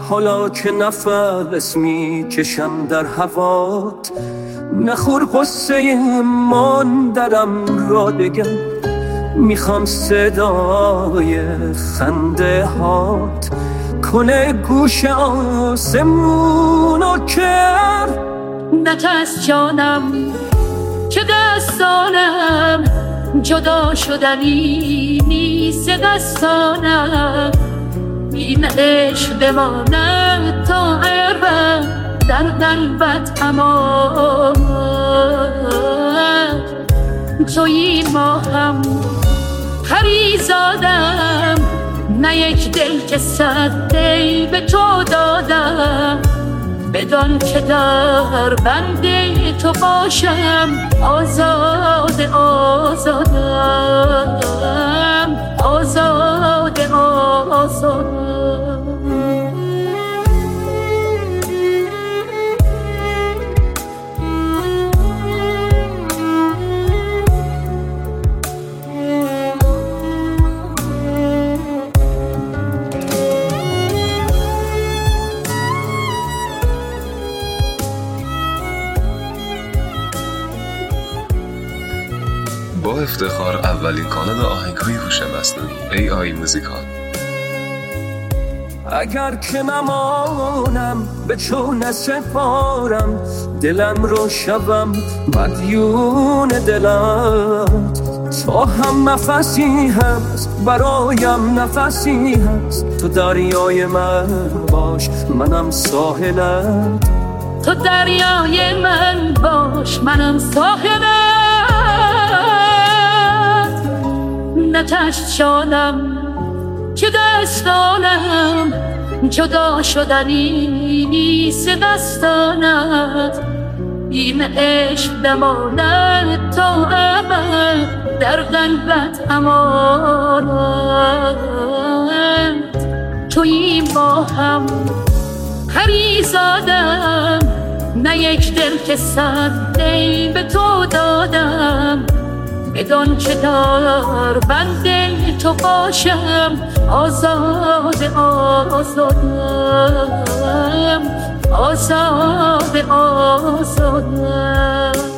حالا که نفس میکشم در هوات، نخور قصه ماندنم را بگم. میخوام صدای خنده هات کنه گوش آسمونو کر. نترس جانم که دستانم جدا شدنی نیست دستانم. این عشق بماند تا ابد در قلبت امان. تویی ماهم پریزادم، نه یک دل که صد دل به تو دادم. بدان که در بند تو باشم آزاد آزادم، آزاد آزادم. با افتخار اولین کانال آهنگ‌های هوش مصنوعی AI موزیکال. اگر که نمانم به چون نسپارم، دلم رو شوم مدیون دلت. تو هم نفسی هست برایم نفسی هست، تو دریای من باش منم ساحلت. تو دریای من باش منم ساحلت. نترس جانم که دستانم جدا شدنی نیست دستانت. این عشق بماند تا ابد در قلبت امانت. تویی با هم پریزادم، نه یک دل که صد دل به تو دادم. بدان که در بند تو باشم آزاد آزادم، آزاد آزادم.